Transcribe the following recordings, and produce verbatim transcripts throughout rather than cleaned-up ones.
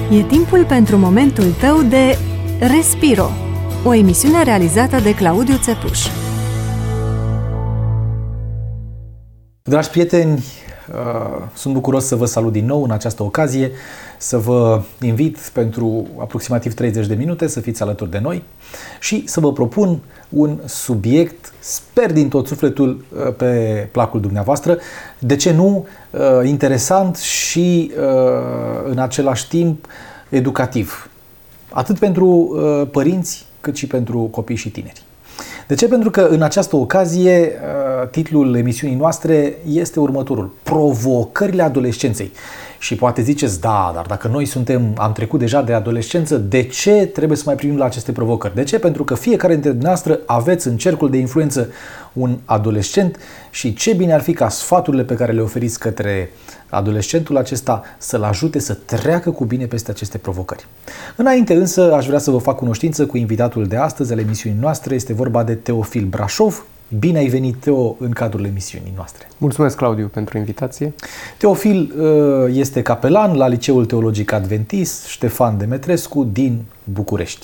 E timpul pentru momentul tău de Respiro, o emisiune realizată de Claudiu Țepuș. Dragi prieteni, sunt bucuros să vă salut din nou în această ocazie, să vă invit pentru aproximativ treizeci de minute să fiți alături de noi și să vă propun un subiect, sper din tot sufletul, pe placul dumneavoastră, de ce nu, interesant și în același timp educativ, atât pentru părinți cât și pentru copii și tineri. De ce? Pentru că în această ocazie titlul emisiunii noastre este următorul: Provocările adolescenței. Și poate ziceți, da, dar dacă noi suntem, am trecut deja de adolescență, de ce trebuie să mai privim la aceste provocări? De ce? Pentru că fiecare dintre dumneavoastră aveți în cercul de influență un adolescent și ce bine ar fi ca sfaturile pe care le oferiți către adolescentul acesta să-l ajute să treacă cu bine peste aceste provocări. Înainte însă aș vrea să vă fac cunoștință cu invitatul de astăzi al emisiunii noastre. Este vorba de Teofil Brașov. Bine ai venit, Teo, în cadrul emisiunii noastre. Mulțumesc, Claudiu, pentru invitație. Teofil este capelan la Liceul Teologic Adventist Ștefan Demetrescu din București.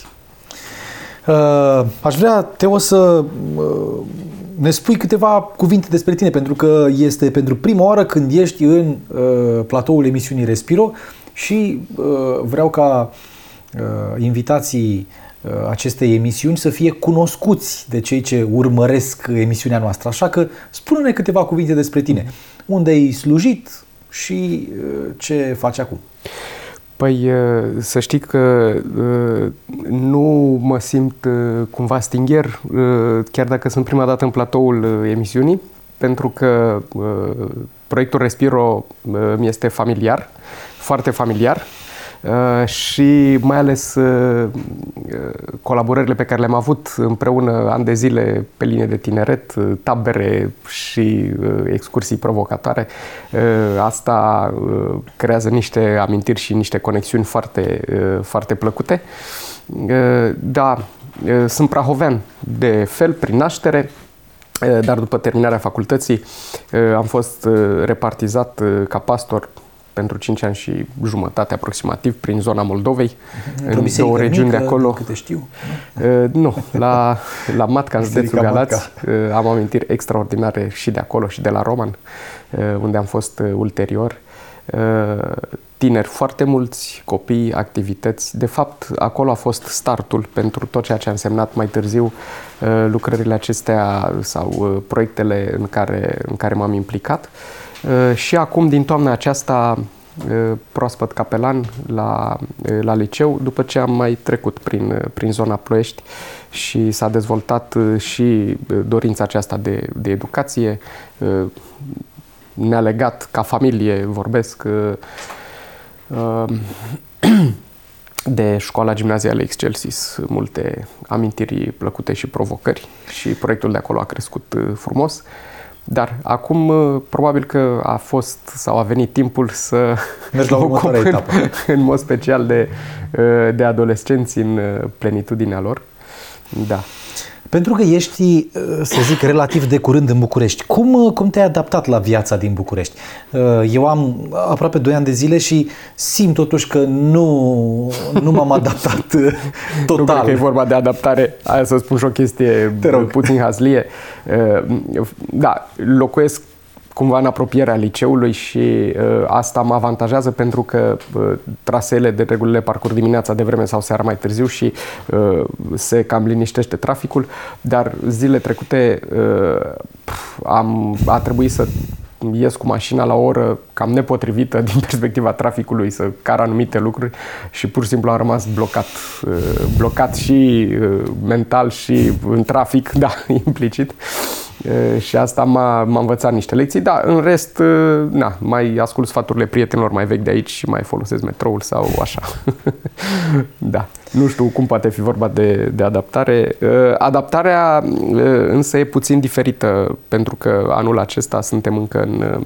Aș vrea, Teo, să ne spui câteva cuvinte despre tine, pentru că este pentru prima oară când ești în platoul emisiunii Respiro și vreau ca invitații acestei emisiuni să fie cunoscuți de cei ce urmăresc emisiunea noastră. Așa că spune-ne câteva cuvinte despre tine. Unde ai slujit și ce faci acum? Păi să știi că nu mă simt cumva stingher, chiar dacă sunt prima dată în platoul emisiunii, pentru că proiectul Respiro mi este familiar, foarte familiar. Uh, și mai ales uh, colaborările pe care le-am avut împreună ani de zile pe linie de tineret, uh, tabere și uh, excursii provocatoare, uh, asta uh, creează niște amintiri și niște conexiuni foarte, uh, foarte plăcute. Uh, da, uh, sunt prahovean de fel, prin naștere, uh, dar după terminarea facultății uh, am fost uh, repartizat uh, ca pastor pentru cinci ani și jumătate aproximativ prin zona Moldovei, în, în două regiuni de acolo. Câte știu. Uh, nu, la, la Matca, în județul Galați. Uh, am amintiri extraordinare și de acolo și de la Roman, uh, unde am fost uh, ulterior. Uh, tineri foarte mulți, copii, activități. De fapt, acolo a fost startul pentru tot ceea ce a însemnat mai târziu uh, lucrările acestea sau uh, proiectele în care, în care m-am implicat. Uh, și acum, din toamna aceasta, uh, proaspăt capelan la, uh, la liceu, după ce am mai trecut prin, uh, prin zona Ploiești și s-a dezvoltat uh, și dorința aceasta de, de educație. Uh, ne-a legat ca familie, vorbesc, uh, uh, de școala gimnazială Excelsis, multe amintiri plăcute și provocări și proiectul de acolo a crescut uh, frumos. Dar acum probabil că a fost sau a venit timpul să mergi la următoarea etapă. În mod special de, de adolescenți în plenitudinea lor. Da. Pentru că ești, să zic, relativ de curând în București. Cum, cum te-ai adaptat la viața din București? Eu am aproape doi ani de zile și simt totuși că nu, nu m-am adaptat total. Nu cred că e vorba de adaptare. Aia să spun și o chestie puțin hazlie. Da, locuiesc cumva în apropierea liceului și uh, asta mă avantajează pentru că uh, traseele de regulile parcurg dimineața de vreme sau seara mai târziu și uh, se cam liniștește traficul, dar zile trecute uh, am, a trebuit să ies cu mașina la o oră cam nepotrivită din perspectiva traficului, să car anumite lucruri și pur și simplu am rămas blocat, uh, blocat și uh, mental și în trafic, da, implicit. E, și asta m-a, m-a învățat niște lecții, dar în rest, na, mai ascult sfaturile prietenilor mai vechi de aici și mai folosesc metroul sau așa. Da, nu știu cum poate fi vorba de, de adaptare. Adaptarea însă e puțin diferită, pentru că anul acesta suntem încă în,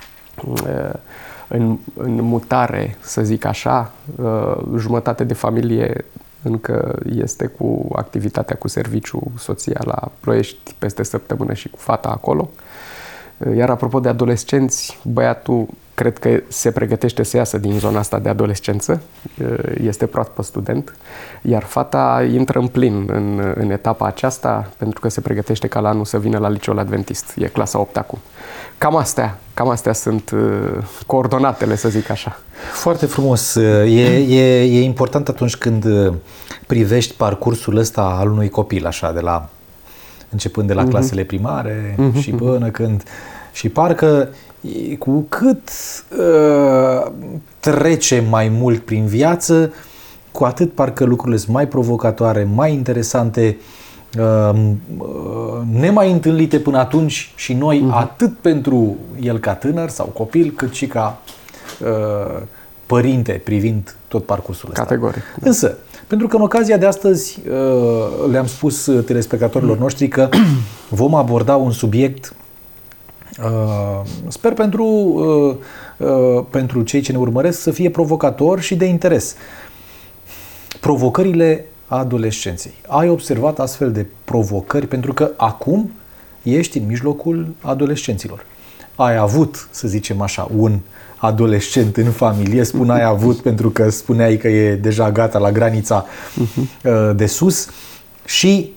în, în mutare, să zic așa. Jumătate de familie încă este cu activitatea cu serviciu, soția la Ploiești peste săptămână și cu fata acolo. Iar apropo de adolescenți, băiatul cred că se pregătește să iasă din zona asta de adolescență, este proaspăt student, iar fata intră în plin în, în etapa aceasta pentru că se pregătește ca la anul să vină la liceul adventist, e clasa opt acum. Cam astea, cam astea sunt coordonatele, să zic așa. Foarte frumos. E, e, e important atunci când privești parcursul ăsta al unui copil, așa, de la, începând de la uh-huh. clasele primare uh-huh. și până când... Și parcă cu cât uh, trece mai mult prin viață, cu atât parcă lucrurile sunt mai provocatoare, mai interesante, uh, uh, nemai întâlnite până atunci și noi, uh-huh. atât pentru el ca tânăr sau copil, cât și ca uh, părinte privind tot parcursul ăsta. Categoric. Însă, pentru că în ocazia de astăzi uh, le-am spus telespectatorilor noștri că vom aborda un subiect Uh, sper pentru, uh, uh, pentru cei ce ne urmăresc să fie provocator și de interes. Provocările adolescenței. Ai observat astfel de provocări? Pentru că acum ești în mijlocul adolescenților. Ai avut, să zicem așa, un adolescent în familie, spun ai avut pentru că spuneai că e deja gata la granița uh, de sus și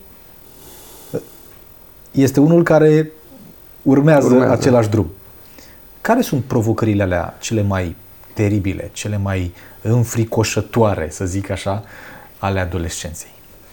este unul care Urmează, Urmează același drum. Care sunt provocările alea cele mai teribile, cele mai înfricoșătoare, să zic așa, ale adolescenței?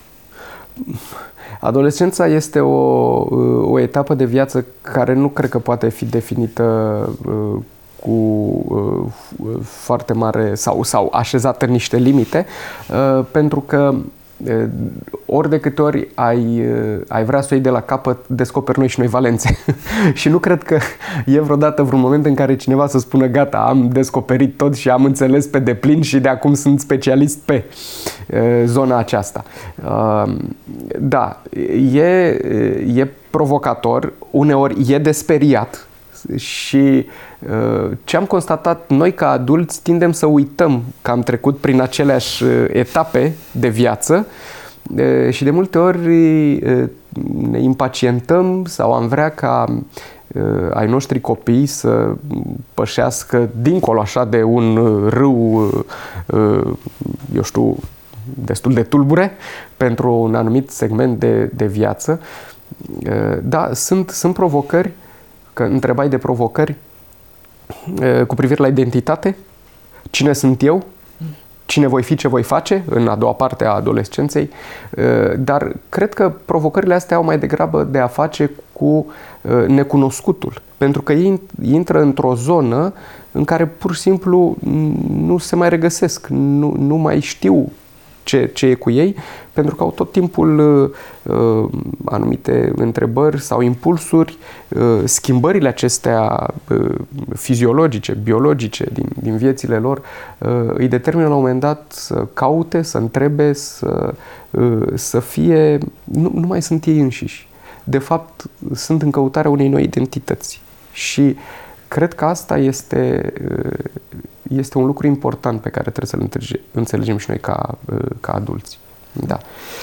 Adolescența este o, o etapă de viață care nu cred că poate fi definită uh, cu uh, foarte mare sau, sau așezată în niște limite, uh, pentru că ori de câte ori ai, ai vrea să o iei de la capăt, descoperi noi și noi valențe. Și nu cred că e vreodată vreun moment în care cineva să spună gata, am descoperit tot și am înțeles pe deplin și de acum sunt specialist pe uh, zona aceasta. Uh, da, e, e provocator, uneori e de speriat și ce am constatat noi ca adulți, tindem să uităm că am trecut prin aceleași etape de viață și de multe ori ne impacientăm sau am vrea ca ai noștri copii să pășească dincolo așa de un râu, eu știu, destul de tulbure pentru un anumit segment de, de viață. Da, sunt, sunt provocări, că întrebai de provocări cu privire la identitate, cine sunt eu, cine voi fi, ce voi face în a doua parte a adolescenței, dar cred că provocările astea au mai degrabă de a face cu necunoscutul, pentru că ei intră într-o zonă în care pur și simplu nu se mai regăsesc, nu, nu mai știu ce, ce e cu ei, pentru că au tot timpul uh, anumite întrebări sau impulsuri, uh, schimbările acestea uh, fiziologice, biologice din, din viețile lor uh, îi determină la un moment dat să caute, să întrebe, să, uh, să fie... Nu, nu mai sunt ei înșiși. De fapt, sunt în căutarea unei noi identități. Și cred că asta este... Uh, este un lucru important pe care trebuie să-l înțelegem și noi ca, ca adulți. Da.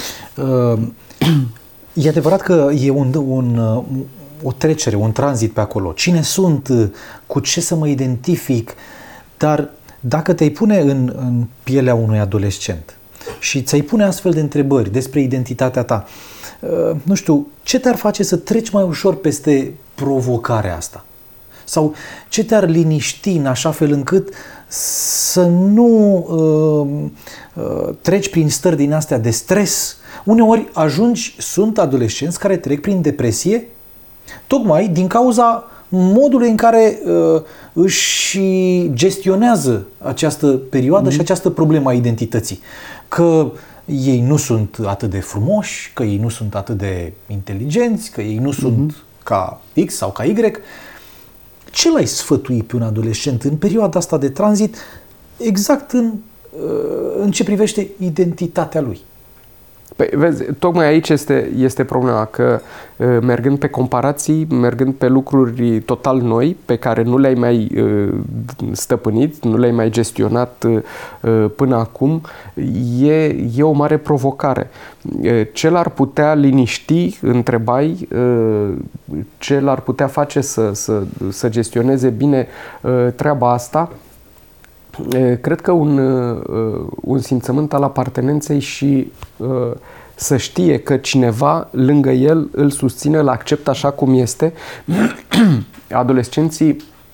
E adevărat că e un, un, o trecere, un tranzit pe acolo. Cine sunt? Cu ce să mă identific? Dar dacă te-ai pune în, în pielea unui adolescent și ți-ai pune astfel de întrebări despre identitatea ta, nu știu, ce te-ar face să treci mai ușor peste provocarea asta? Sau ce te-ar liniști în așa fel încât să nu uh, uh, treci prin stări din astea de stres? Uneori ajungi, sunt adolescenți care trec prin depresie tocmai din cauza modului în care uh, își gestionează această perioadă mm-hmm. și această problemă a identității. Că ei nu sunt atât de frumoși, că ei nu sunt atât de inteligenți, că ei nu mm-hmm. sunt ca X sau ca Y. Ce l-ai sfătui pe un adolescent în perioada asta de tranzit, exact în, în ce privește identitatea lui? Păi, vezi, tocmai aici este, este problema, că mergând pe comparații, mergând pe lucruri total noi, pe care nu le-ai mai stăpânit, nu le-ai mai gestionat până acum, e, e o mare provocare. Ce l-ar putea liniști, întrebai, ce l-ar putea face să, să, să gestioneze bine treaba asta? Cred că un, un simțământ al apartenenței și să știe că cineva lângă el îl susține, îl acceptă așa cum este. Adolescenții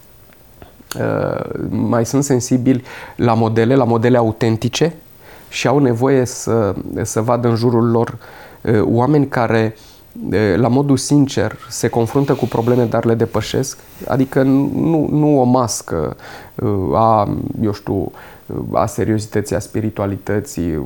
mai sunt sensibili la modele, la modele autentice și au nevoie să, să vadă în jurul lor oameni care la modul sincer se confruntă cu probleme, dar le depășesc. Adică nu, nu o mască a, eu știu, a seriozității, a spiritualității,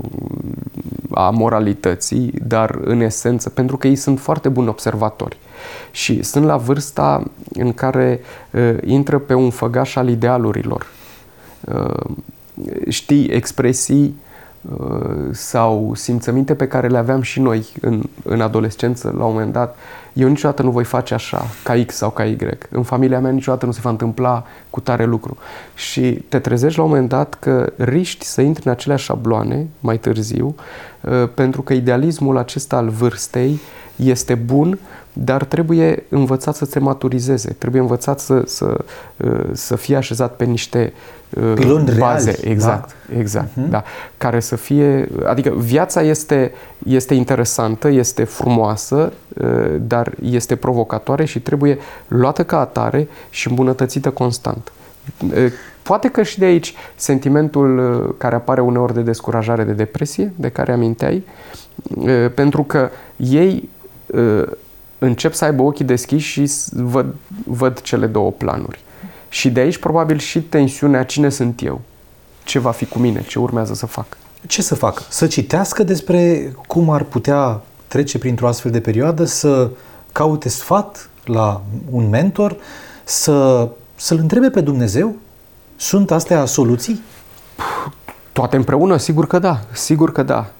a moralității, dar în esență, pentru că ei sunt foarte buni observatori și sunt la vârsta în care uh, intră pe un făgaș al idealurilor. Uh, știi expresii uh, sau simțăminte pe care le aveam și noi în, în adolescență, la un moment dat. Eu niciodată nu voi face așa, ca X sau ca Y. În familia mea niciodată nu se va întâmpla cu tare lucru. Și te trezești la un moment dat că riști să intri în aceleași șabloane mai târziu, pentru că idealismul acesta al vârstei este bun, dar trebuie învățat să se maturizeze, trebuie învățat să, să, să fie așezat pe niște piloni baze, reali, exact, da? exact, uh-huh. Da, care să fie, adică viața este, este interesantă, este frumoasă, dar este provocatoare și trebuie luată ca atare și îmbunătățită constant. Poate că și de aici sentimentul care apare uneori de descurajare, de depresie, de care aminteai, pentru că ei încep să aibă ochii deschiși și văd, văd cele două planuri. Și de aici probabil și tensiunea, cine sunt eu, ce va fi cu mine, ce urmează să fac. Ce să facă? Să citească despre cum ar putea trece printr-o astfel de perioadă, să caute sfat la un mentor, să, să-L întrebe pe Dumnezeu? Sunt astea soluții? Toate împreună? Sigur că da. Sigur că da.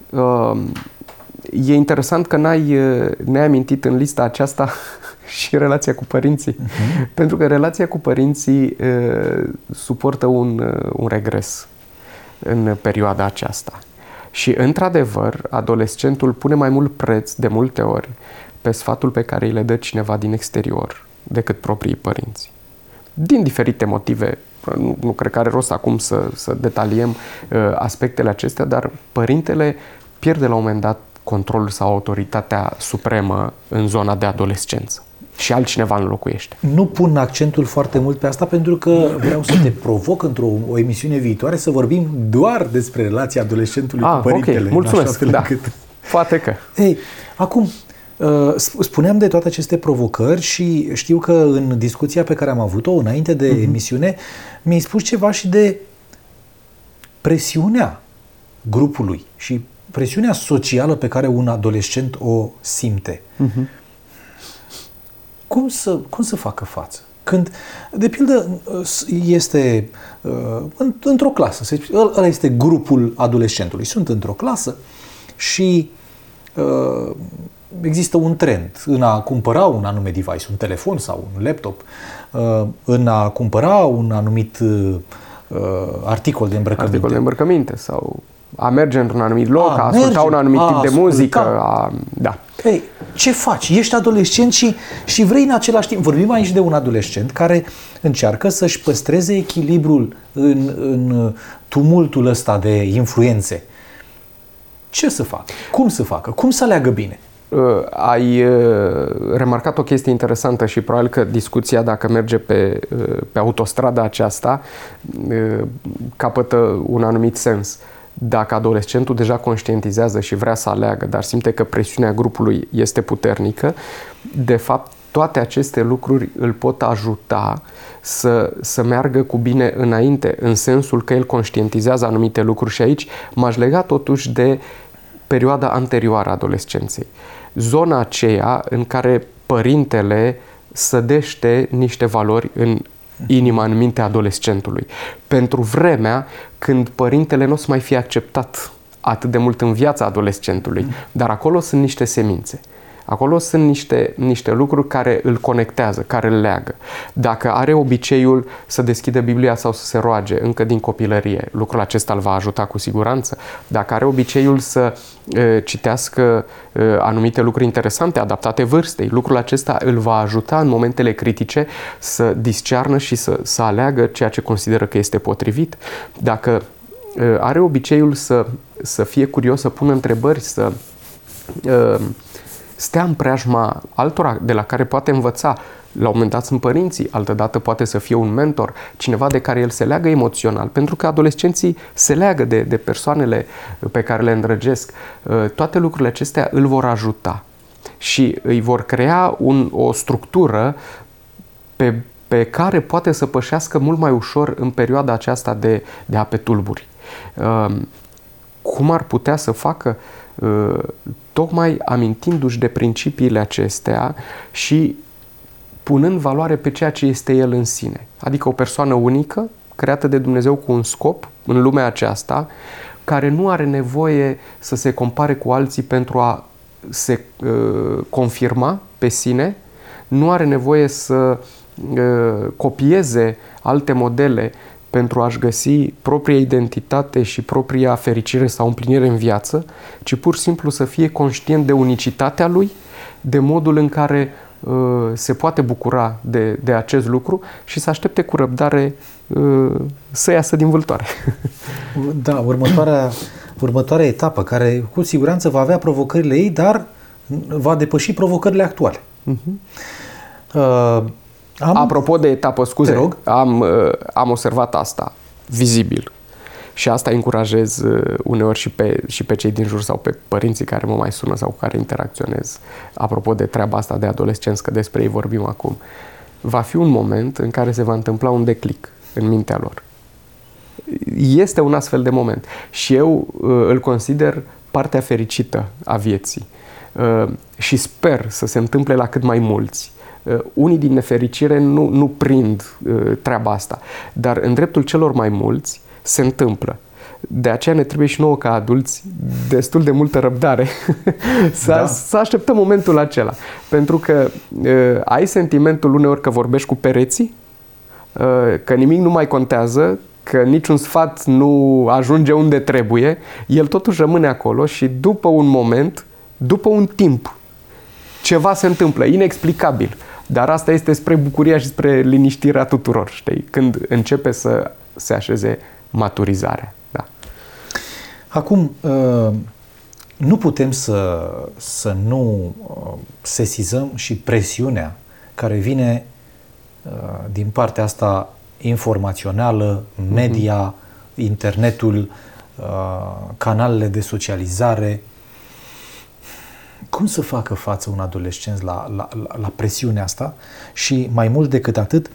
E interesant că n-ai, ne-ai amintit în lista aceasta și relația cu părinții. Uh-huh. Pentru că relația cu părinții uh, suportă un, uh, un regres în perioada aceasta. Și, într-adevăr, adolescentul pune mai mult preț, de multe ori, pe sfatul pe care îi le dă cineva din exterior decât proprii părinți. Din diferite motive. Nu, nu cred că are rost acum să, să detaliem uh, aspectele acestea, dar părintele pierde la un moment dat controlul sau autoritatea supremă în zona de adolescență. Și altcineva înlocuiește. Nu pun accentul foarte mult pe asta pentru că vreau să te provoc într-o o emisiune viitoare să vorbim doar despre relația adolescentului ah, cu părintele. Ok, mulțumesc. Da. Încât... Poate că. Ei, acum, spuneam de toate aceste provocări și știu că în discuția pe care am avut-o înainte de uh-huh. emisiune mi-ai spus ceva și de presiunea grupului și presiunea socială pe care un adolescent o simte. Uh-huh. Cum să, cum să facă față? Când, de pildă, este uh, într-o clasă, să zic, ăla este grupul adolescentului. Sunt într-o clasă și uh, există un trend în a cumpăra un anume device, un telefon sau un laptop, uh, în a cumpăra un anumit uh, articol de îmbrăcăminte. Articol de îmbrăcăminte sau a merge într-un anumit loc, a, a asculta un anumit a, tip de muzică. A, da. Ei, ce faci? Ești adolescent și, și vrei în același timp. Vorbim aici de un adolescent care încearcă să-și păstreze echilibrul în, în tumultul ăsta de influențe. Ce să facă? Cum să facă? Cum să aleagă bine? Uh, ai uh, remarcat o chestie interesantă și probabil că discuția, dacă merge pe, uh, pe autostrada aceasta, uh, capătă un anumit sens. Dacă adolescentul deja conștientizează și vrea să aleagă, dar simte că presiunea grupului este puternică, de fapt, toate aceste lucruri îl pot ajuta să, să meargă cu bine înainte, în sensul că el conștientizează anumite lucruri și aici m-aș lega totuși de perioada anterioară a adolescenței. Zona aceea în care părintele sădește niște valori în inima, în mintea adolescentului. Pentru vremea când părintele nu o să mai fie acceptat atât de mult în viața adolescentului, mm. dar acolo sunt niște semințe. Acolo sunt niște, niște lucruri care îl conectează, care îl leagă. Dacă are obiceiul să deschidă Biblia sau să se roage încă din copilărie, lucrul acesta îl va ajuta cu siguranță. Dacă are obiceiul să e, citească e, anumite lucruri interesante, adaptate vârstei, lucrul acesta îl va ajuta în momentele critice să discearnă și să, să aleagă ceea ce consideră că este potrivit. Dacă e, are obiceiul să, să fie curios, să pună întrebări, să... E, stea în preajma altora de la care poate învăța. La un moment dat sunt părinții, altădată poate să fie un mentor, cineva de care el se leagă emoțional, pentru că adolescenții se leagă de, de persoanele pe care le îndrăgesc. Toate lucrurile acestea îl vor ajuta și îi vor crea un, o structură pe, pe care poate să pășească mult mai ușor în perioada aceasta de, de ape tulburi. Cum ar putea să facă? Tocmai amintindu-și de principiile acestea și punând valoare pe ceea ce este el în sine. Adică o persoană unică, creată de Dumnezeu cu un scop în lumea aceasta, care nu are nevoie să se compare cu alții pentru a se uh, confirma pe sine, nu are nevoie să uh, copieze alte modele pentru a-și găsi propria identitate și propria fericire sau împlinire în viață, ci pur și simplu să fie conștient de unicitatea lui, de modul în care uh, se poate bucura de, de acest lucru și să aștepte cu răbdare uh, să iasă din vâltoare. Da, următoarea, următoarea etapă, care cu siguranță va avea provocările ei, dar va depăși provocările actuale. Uh-huh. Uh, Am... Apropo de etapă, scuze, rog. am, am observat asta, vizibil. Și asta încurajez uneori și pe, și pe cei din jur sau pe părinții care mă mai sună sau cu care interacționez. Apropo de treaba asta de adolescenți, că despre ei vorbim acum. Va fi un moment în care se va întâmpla un declic în mintea lor. Este un astfel de moment. Și eu îl consider partea fericită a vieții. Și sper să se întâmple la cât mai mulți. Uh, unii din nefericire nu, nu prind uh, treaba asta, dar în dreptul celor mai mulți se întâmplă. De aceea ne trebuie și nouă ca adulți destul de multă răbdare să, da. să așteptăm momentul acela. Pentru că uh, ai sentimentul uneori că vorbești cu pereții, uh, că nimic nu mai contează, că niciun sfat nu ajunge unde trebuie, el totuși rămâne acolo și după un moment, după un timp, ceva se întâmplă, inexplicabil. Dar asta este spre bucuria și spre liniștirea tuturor, știi? Când începe să se așeze maturizarea. Da. Acum, nu putem să, să nu sesizăm și presiunea care vine din partea asta informațională, media, mm-hmm. internetul, canalele de socializare. Cum să facă față un adolescent la, la, la presiunea asta și, mai mult decât atât,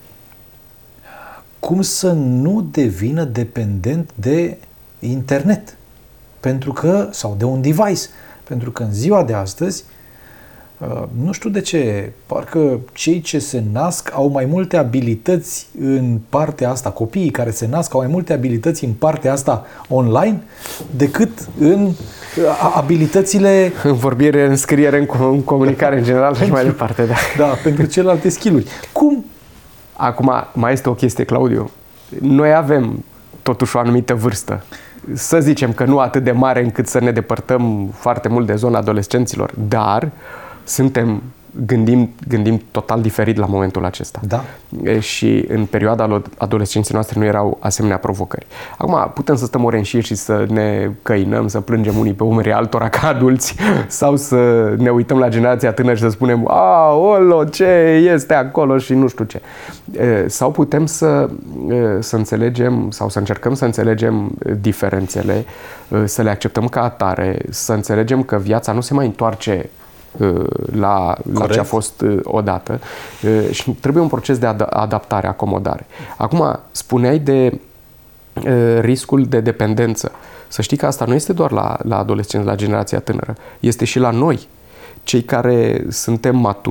cum să nu devină dependent de internet pentru că, sau de un device? Pentru că în ziua de astăzi, nu știu de ce, parcă cei ce se nasc au mai multe abilități în partea asta, copiii care se nasc au mai multe abilități în partea asta online decât în abilitățile... În vorbire, în scriere, în, în comunicare în general și mai departe. Da, da, pentru celelalte skill-uri. Cum? Acum, mai este o chestie, Claudiu. Noi avem totuși o anumită vârstă. Să zicem că nu atât de mare încât să ne depărtăm foarte mult de zona adolescenților, dar suntem, gândim, gândim total diferit la momentul acesta. Da. Și în perioada adolescenței noastre nu erau asemenea provocări. Acum putem să stăm ore în șir și să ne căinăm, să plângem unii pe umerii altora ca adulți sau să ne uităm la generația tânără și să spunem aolo, ce este acolo și nu știu ce. Sau putem să, să înțelegem sau să încercăm să înțelegem diferențele, să le acceptăm ca atare, să înțelegem că viața nu se mai întoarce La, la ce a fost odată și trebuie un proces de ad- adaptare, acomodare. Acum, spuneai de riscul de dependență. Să știi că asta nu este doar la, la adolescenți, la generația tânără, este și la noi, cei care suntem maturi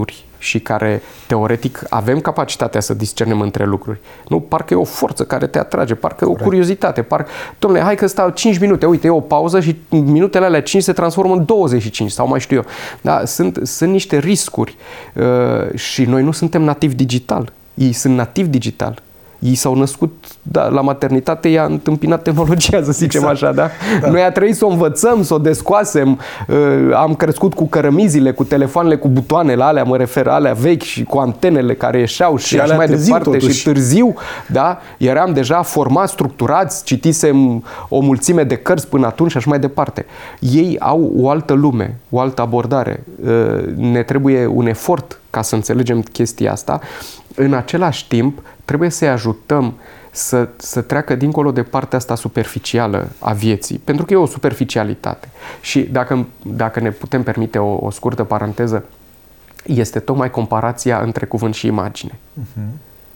și care, teoretic, avem capacitatea să discernem între lucruri. Nu? Parcă e o forță care te atrage, parcă e o curiozitate, parcă, dom'le, hai că stau cinci minute, uite, e o pauză și minutele alea cinci se transformă în douăzeci și cinci sau mai știu eu. Da, sunt, sunt niște riscuri uh, și noi nu suntem nativi digital. Ei sunt nativi digital. Ei s-au născut, da, la maternitate i-a întâmpinat tehnologia, să zicem exact. Așa, da? Da. Noi a trebuit să o învățăm, să o descoasem, uh, am crescut cu cărămizile, cu telefoanele, cu butoanele alea, mă refer, alea vechi și cu antenele care ieșeau și, și așa mai târziu, departe totuși. Și târziu, da? Eram deja formați, structurați, citisem o mulțime de cărți până atunci și așa mai departe. Ei au o altă lume, o altă abordare. Uh, ne trebuie un efort ca să înțelegem chestia asta. În același timp, trebuie să-i ajutăm să, să treacă dincolo de partea asta superficială a vieții, pentru că e o superficialitate. Și dacă, dacă ne putem permite o, o scurtă paranteză, este tocmai comparația între cuvânt și imagine. Uh-huh.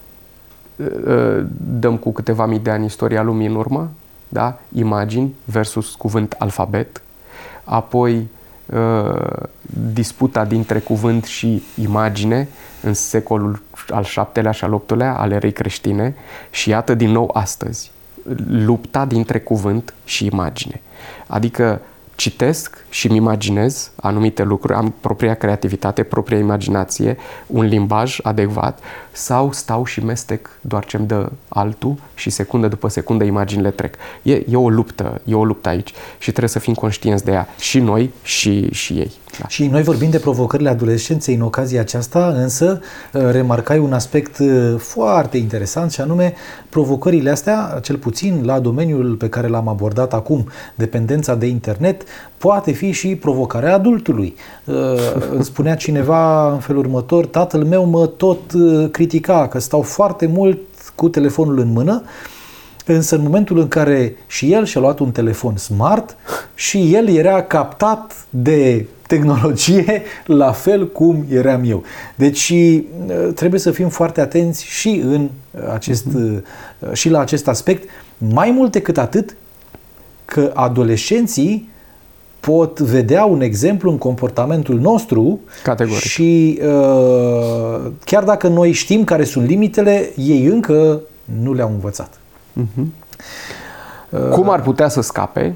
Dăm cu câteva mii de ani istoria lumii în urmă, da? Imagini versus cuvânt alfabet, apoi disputa dintre cuvânt și imagine în secolul al șaptelea și al optulea al erei creștine și iată din nou astăzi lupta dintre cuvânt și imagine. Adică citesc și îmi imaginez anumite lucruri, am propria creativitate, propria imaginație, un limbaj adecvat sau stau și mestec doar ce-mi dă altul și secundă după secundă imaginile trec. E, e o luptă, e o luptă aici și trebuie să fim conștienți de ea și noi și, și ei. Da. Și noi vorbim de provocările adolescenței în ocazia aceasta, însă remarcai un aspect foarte interesant și anume provocările astea, cel puțin la domeniul pe care l-am abordat acum, dependența de internet, poate fi și provocarea adultului. Îmi spunea cineva în felul următor, tatăl meu mă tot critica că stau foarte mult cu telefonul în mână, însă în momentul în care și el și-a luat un telefon smart și el era captat de tehnologie la fel cum eram eu. Deci trebuie să fim foarte atenți și, în acest, uh-huh. și la acest aspect, mai mult decât atât că adolescenții pot vedea un exemplu în comportamentul nostru. Categoric. Și uh, chiar dacă noi știm care sunt limitele, ei încă nu le-au învățat. Uh-huh. Uh, Cum ar putea să scape?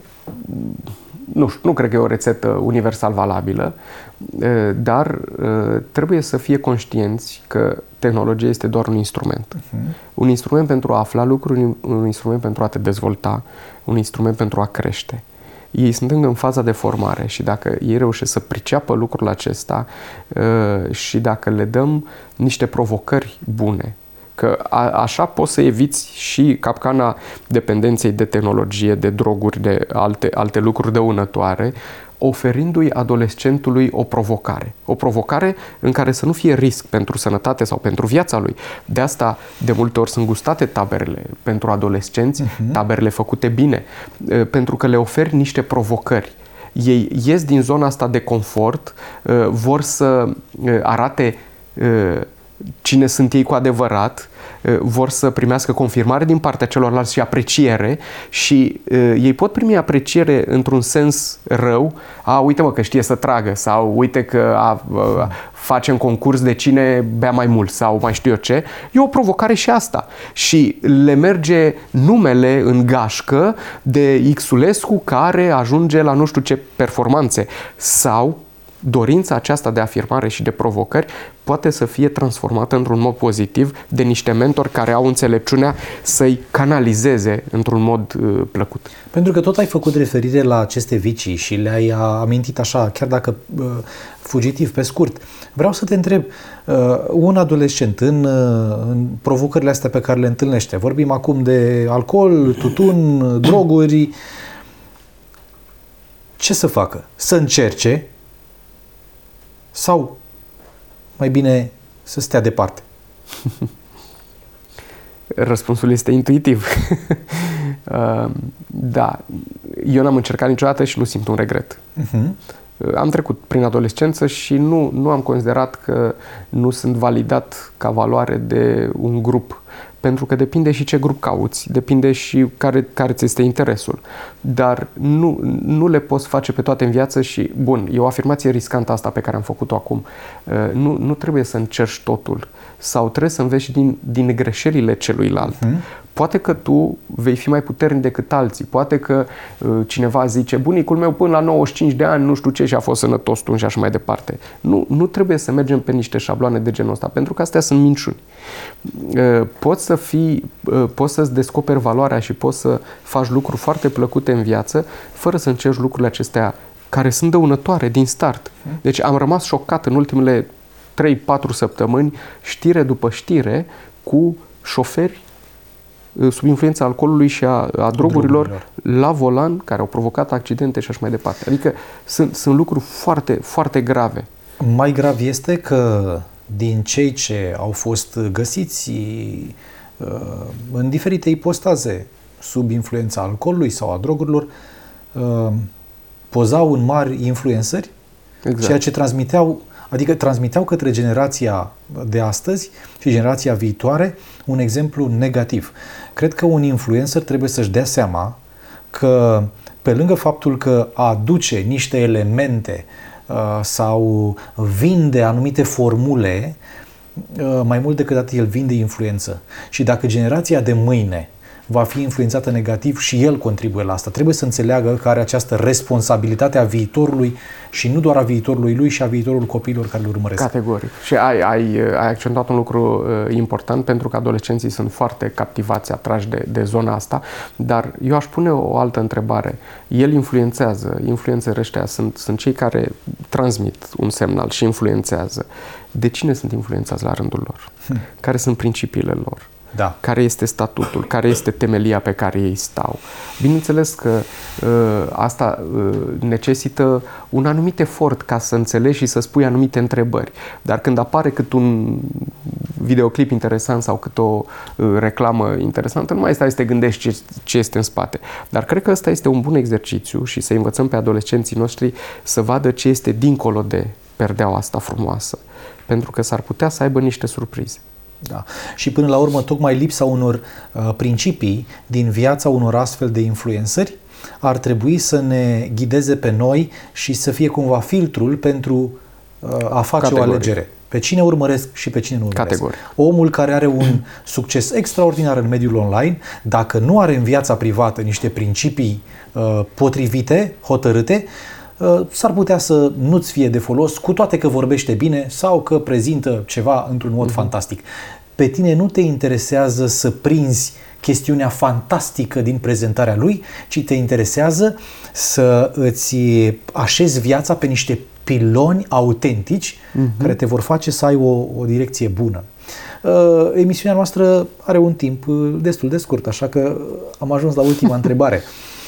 Nu știu, nu cred că e o rețetă universal valabilă, dar trebuie să fie conștienți că tehnologia este doar un instrument. Uh-huh. Un instrument pentru a afla lucruri, un instrument pentru a te dezvolta, un instrument pentru a crește. Ei sunt încă în faza de formare și dacă ei reușesc să priceapă lucrul acesta și dacă le dăm niște provocări bune, că a, așa poți să eviți și capcana dependenței de tehnologie, de droguri, de alte, alte lucruri dăunătoare, oferindu-i adolescentului o provocare. O provocare în care să nu fie risc pentru sănătate sau pentru viața lui. De asta, de multe ori, sunt gustate taberele pentru adolescenți, uh-huh. taberele făcute bine, pentru că le oferi niște provocări. Ei ies din zona asta de confort, vor să arate cine sunt ei cu adevărat, vor să primească confirmare din partea celorlalți și apreciere și uh, ei pot primi apreciere într-un sens rău, a, uite mă că știe să tragă sau uite că a, a, facem concurs de cine bea mai mult sau mai știu eu ce, e o provocare și asta și le merge numele în gașcă de Xulescu care ajunge la nu știu ce performanțe sau dorința aceasta de afirmare și de provocări poate să fie transformată într-un mod pozitiv de niște mentori care au înțelepciunea să-i canalizeze într-un mod uh, plăcut. Pentru că tot ai făcut referire la aceste vicii și le-ai amintit așa, chiar dacă uh, fugitiv pe scurt. Vreau să te întreb, uh, un adolescent în, uh, în provocările astea pe care le întâlnește, vorbim acum de alcool, tutun, droguri, ce să facă? Să încerce sau mai bine să stea departe? Răspunsul este intuitiv. Da, eu n-am încercat niciodată și nu simt un regret. Uh-huh. Am trecut prin adolescență și nu, nu am considerat că nu sunt validat ca valoare de un grup Pentru că depinde și ce grup cauți, depinde și care, care ți este interesul. Dar nu, nu le poți face pe toate în viață și, bun, e o afirmație riscantă asta pe care am făcut-o acum. Nu, nu trebuie să încerci totul sau trebuie să înveți din, din greșelile celuilalt. Hmm. Poate că tu vei fi mai puternic decât alții. Poate că uh, cineva zice, bunicul meu până la nouăzeci și cinci de ani nu știu ce și a fost sănătos tu și așa mai departe. Nu, nu trebuie să mergem pe niște șabloane de genul ăsta, pentru că astea sunt minciuni. Uh, poți să fii, uh, poți să-ți descoperi valoarea și poți să faci lucruri foarte plăcute în viață, fără să încerci lucrurile acestea care sunt dăunătoare din start. Deci am rămas șocat în ultimele trei patru săptămâni, știre după știre, cu șoferi sub influența alcoolului și a, a drogurilor, drogurilor la volan, care au provocat accidente și așa mai departe. Adică sunt, sunt lucruri foarte, foarte grave. Mai grav este că din cei ce au fost găsiți uh, în diferite ipostaze sub influența alcoolului sau a drogurilor, uh, pozau în mari influenceri, exact. Ceea ce transmiteau, adică transmiteau către generația de astăzi și generația viitoare un exemplu negativ. Cred că un influencer trebuie să-și dea seama că pe lângă faptul că aduce niște elemente uh, sau vinde anumite formule, uh, mai mult decât atât el vinde influență. Și dacă generația de mâine va fi influențată negativ și el contribuie la asta. Trebuie să înțeleagă că are această responsabilitate a viitorului și nu doar a viitorului lui și a viitorului copiilor care îl urmăresc. Categoric. Și ai, ai, ai accentuat un lucru uh, important, pentru că adolescenții sunt foarte captivați, atrași de, de zona asta, dar eu aș pune o altă întrebare. El influențează, influențării ăștia sunt, sunt cei care transmit un semnal și influențează. De cine sunt influențați la rândul lor? Hmm. Care sunt principiile lor? Da. Care este statutul, care este temelia pe care ei stau. Bineînțeles că uh, asta uh, necesită un anumit efort ca să înțelegi și să spui anumite întrebări. Dar când apare cât un videoclip interesant sau cât o uh, reclamă interesantă, nu mai stai să te gândești ce, ce este în spate. Dar cred că ăsta este un bun exercițiu și să învățăm pe adolescenții noștri să vadă ce este dincolo de perdeaua asta frumoasă. Pentru că s-ar putea să aibă niște surprize. Da. Și până la urmă, tocmai lipsa unor uh, principii din viața unor astfel de influenceri ar trebui să ne ghideze pe noi și să fie cumva filtrul pentru uh, a face Categoric. o alegere. Pe cine urmăresc și pe cine nu urmăresc. Categoric. Omul care are un succes extraordinar în mediul online, dacă nu are în viața privată niște principii uh, potrivite, hotărâte, s-ar putea să nu-ți fie de folos, cu toate că vorbește bine sau că prezintă ceva într-un mod uh-huh. fantastic. Pe tine nu te interesează să prinzi chestiunea fantastică din prezentarea lui, ci te interesează să îți așezi viața pe niște piloni autentici uh-huh. care te vor face să ai o, o direcție bună. Uh, emisiunea noastră are un timp destul de scurt, așa că am ajuns la ultima întrebare.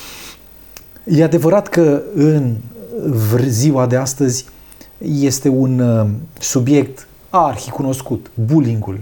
E adevărat că în ziua de astăzi este un uh, subiect arhicunoscut, bullying-ul.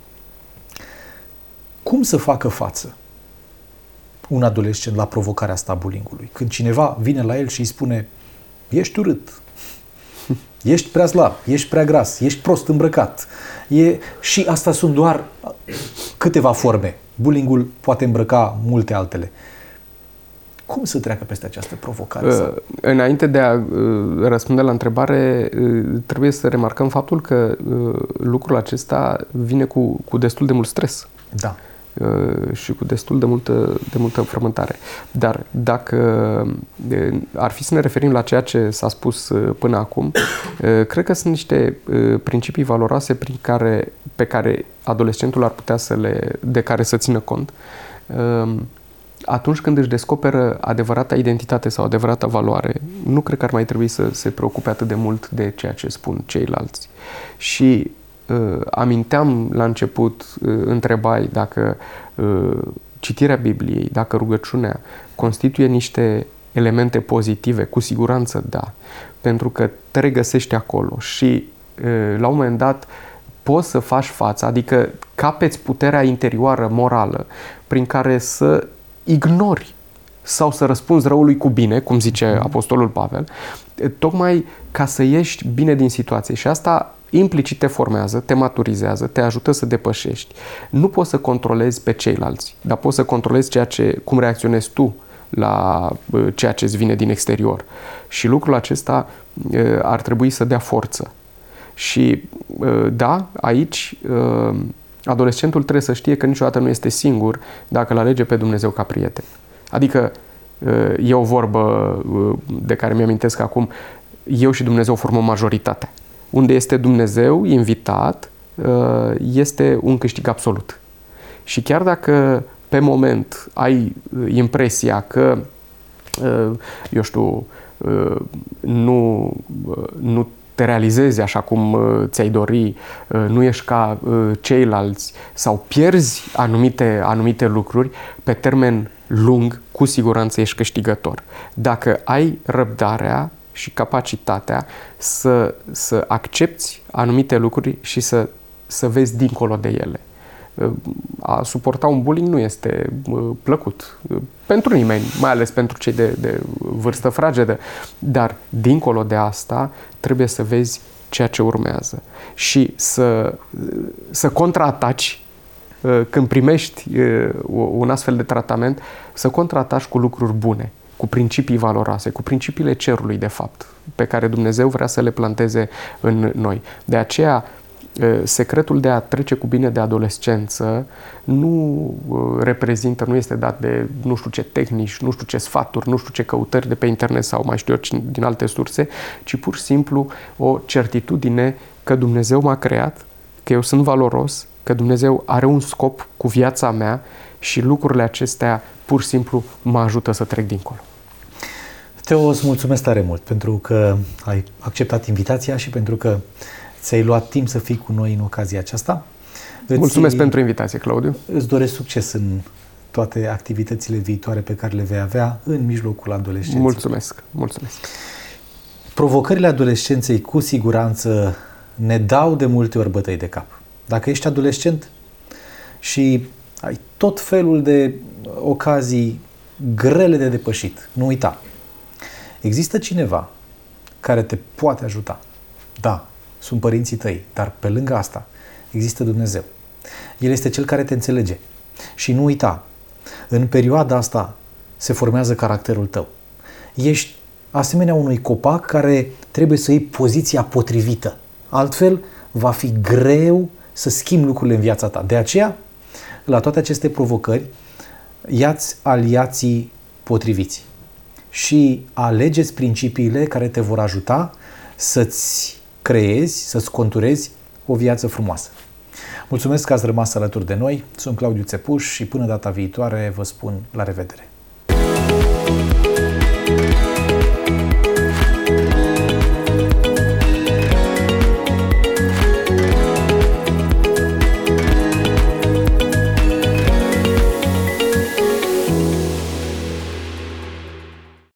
Cum să facă față un adolescent la provocarea asta a bullying-ului? Când cineva vine la el și îi spune: ești urât, ești prea slab, ești prea gras, ești prost îmbrăcat. E... Și asta sunt doar câteva forme. Bullying-ul poate îmbrăca multe altele. Cum să treacă peste această provocare? Uh, înainte de a uh, răspunde la întrebare, uh, trebuie să remarcăm faptul că uh, lucrul acesta vine cu, cu destul de mult stres. Da. Uh, și cu destul de multă, de multă frământare. Dar dacă uh, ar fi să ne referim la ceea ce s-a spus uh, până acum, uh, cred că sunt niște uh, principii valoroase prin care, pe care adolescentul ar putea să le, de care să țină cont. Uh, Atunci când își descoperă adevărata identitate sau adevărata valoare, nu cred că ar mai trebui să se preocupe atât de mult de ceea ce spun ceilalți. Și uh, aminteam la început, uh, întrebai dacă uh, citirea Bibliei, dacă rugăciunea constituie niște elemente pozitive, cu siguranță da, pentru că te regăsești acolo și uh, la un moment dat poți să faci față, adică capeți puterea interioară, morală, prin care să ignori sau să răspunzi răului cu bine, cum zice Apostolul Pavel, tocmai ca să ieși bine din situație. Și asta implicit te formează, te maturizează, te ajută să depășești. Nu poți să controlezi pe ceilalți, dar poți să controlezi ceea ce, cum reacționezi tu la ceea ce îți vine din exterior. Și lucrul acesta ar trebui să dea forță. Și da, aici adolescentul trebuie să știe că niciodată nu este singur dacă îl alege pe Dumnezeu ca prieten. Adică e o vorbă de care mi-amintesc acum, eu și Dumnezeu formăm majoritatea. Unde este Dumnezeu invitat, este un câștig absolut. Și chiar dacă pe moment ai impresia că, eu știu, nu, nu te realizezi așa cum ți-ai dori, nu ești ca ceilalți sau pierzi anumite, anumite lucruri, pe termen lung, cu siguranță ești câștigător. Dacă ai răbdarea și capacitatea să, să accepti anumite lucruri și să, să vezi dincolo de ele. A suporta un bullying nu este plăcut pentru nimeni, mai ales pentru cei de, de vârstă fragedă, dar dincolo de asta trebuie să vezi ceea ce urmează și să, să contraataci când primești un astfel de tratament, să contraataci cu lucruri bune, cu principii valoroase, cu principiile cerului, de fapt, pe care Dumnezeu vrea să le planteze în noi. De aceea, secretul de a trece cu bine de adolescență nu reprezintă, nu este dat de nu știu ce tehnici, nu știu ce sfaturi, nu știu ce căutări de pe internet sau mai știu eu din alte surse, ci pur și simplu o certitudine că Dumnezeu m-a creat, că eu sunt valoros, că Dumnezeu are un scop cu viața mea și lucrurile acestea pur și simplu mă ajută să trec dincolo. Teo, îți mulțumesc tare mult pentru că ai acceptat invitația și pentru că ți-ai luat timp să fii cu noi în ocazia aceasta. Mulțumesc îți, pentru invitație, Claudiu. Îți doresc succes în toate activitățile viitoare pe care le vei avea în mijlocul adolescenței. Mulțumesc, mulțumesc. Provocările adolescenței cu siguranță ne dau de multe ori bătăi de cap. Dacă ești adolescent și ai tot felul de ocazii grele de depășit, nu uita, există cineva care te poate ajuta. Da, sunt părinții tăi, dar pe lângă asta există Dumnezeu. El este Cel care te înțelege. Și nu uita, în perioada asta se formează caracterul tău. Ești asemenea unui copac care trebuie să iei poziția potrivită. Altfel, va fi greu să schimbi lucrurile în viața ta. De aceea, la toate aceste provocări, ia-ți aliații potriviți și alegeți principiile care te vor ajuta să-ți creezi, să-ți conturezi o viață frumoasă. Mulțumesc că ați rămas alături de noi. Sunt Claudiu Țepuș și până data viitoare vă spun la revedere.